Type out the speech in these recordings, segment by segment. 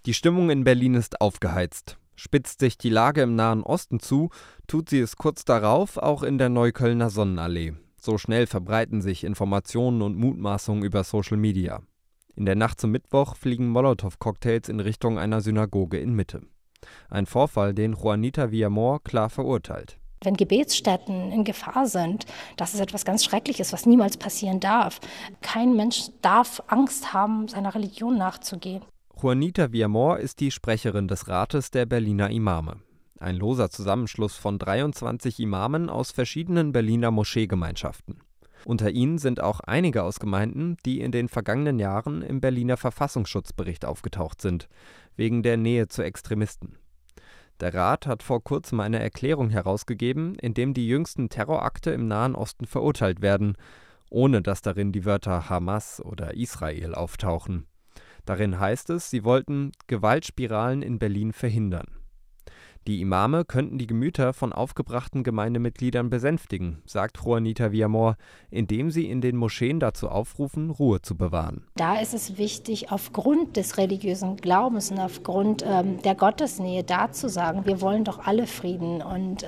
Die Stimmung in Berlin ist aufgeheizt. Spitzt sich die Lage im Nahen Osten zu, tut sie es kurz darauf auch in der Neuköllner Sonnenallee. So schnell verbreiten sich Informationen und Mutmaßungen über Social Media. In der Nacht zum Mittwoch fliegen Molotow-Cocktails in Richtung einer Synagoge in Mitte. Ein Vorfall, den Juanita Villamor klar verurteilt. Wenn Gebetsstätten in Gefahr sind, das ist etwas ganz Schreckliches, was niemals passieren darf. Kein Mensch darf Angst haben, seiner Religion nachzugehen. Juanita Villamor ist die Sprecherin des Rates der Berliner Imame. Ein loser Zusammenschluss von 23 Imamen aus verschiedenen Berliner Moscheegemeinschaften. Unter ihnen sind auch einige aus Gemeinden, die in den vergangenen Jahren im Berliner Verfassungsschutzbericht aufgetaucht sind, wegen der Nähe zu Extremisten. Der Rat hat vor kurzem eine Erklärung herausgegeben, in dem die jüngsten Terrorakte im Nahen Osten verurteilt werden, ohne dass darin die Wörter Hamas oder Israel auftauchen. Darin heißt es, sie wollten Gewaltspiralen in Berlin verhindern. Die Imame könnten die Gemüter von aufgebrachten Gemeindemitgliedern besänftigen, sagt Juanita Villamor, indem sie in den Moscheen dazu aufrufen, Ruhe zu bewahren. Da ist es wichtig, aufgrund des religiösen Glaubens und aufgrund der Gottesnähe da zu sagen, wir wollen doch alle Frieden und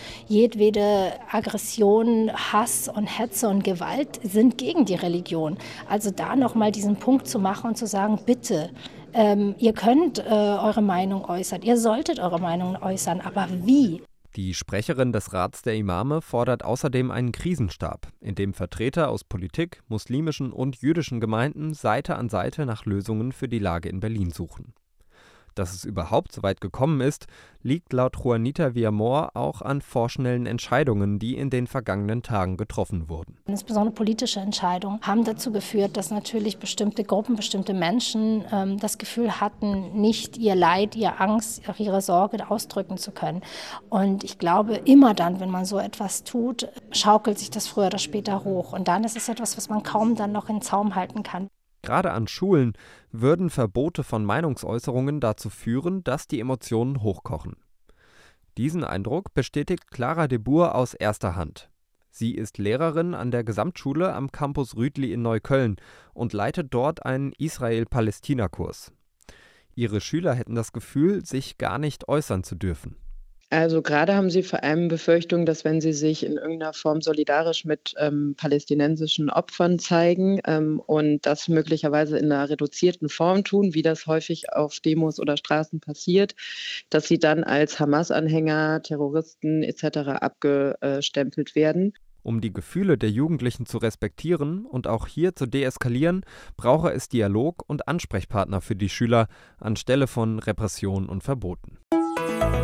jedwede Aggression, Hass und Hetze und Gewalt sind gegen die Religion. Also da nochmal diesen Punkt zu machen und zu sagen, bitte, ihr könnt eure Meinung äußern, ihr solltet eure Meinung äußern, aber wie? Die Sprecherin des Rats der Imame fordert außerdem einen Krisenstab, in dem Vertreter aus Politik, muslimischen und jüdischen Gemeinden Seite an Seite nach Lösungen für die Lage in Berlin suchen. Dass es überhaupt so weit gekommen ist, liegt laut Juanita Villamor auch an vorschnellen Entscheidungen, die in den vergangenen Tagen getroffen wurden. Insbesondere politische Entscheidungen haben dazu geführt, dass natürlich bestimmte Gruppen, bestimmte Menschen das Gefühl hatten, nicht ihr Leid, ihre Angst, ihre Sorge ausdrücken zu können. Und ich glaube, immer dann, wenn man so etwas tut, schaukelt sich das früher oder später hoch. Und dann ist es etwas, was man kaum dann noch in Zaum halten kann. Gerade an Schulen würden Verbote von Meinungsäußerungen dazu führen, dass die Emotionen hochkochen. Diesen Eindruck bestätigt Clara de Boer aus erster Hand. Sie ist Lehrerin an der Gesamtschule am Campus Rütli in Neukölln und leitet dort einen Israel-Palästina-Kurs. Ihre Schüler hätten das Gefühl, sich gar nicht äußern zu dürfen. Also gerade haben sie vor allem Befürchtung, dass wenn sie sich in irgendeiner Form solidarisch mit palästinensischen Opfern zeigen und das möglicherweise in einer reduzierten Form tun, wie das häufig auf Demos oder Straßen passiert, dass sie dann als Hamas-Anhänger, Terroristen etc. abgestempelt werden. Um die Gefühle der Jugendlichen zu respektieren und auch hier zu deeskalieren, brauche es Dialog und Ansprechpartner für die Schüler anstelle von Repression und Verboten.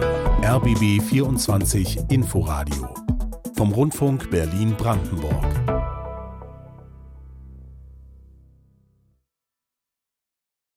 RBB 24 Inforadio vom Rundfunk Berlin-Brandenburg.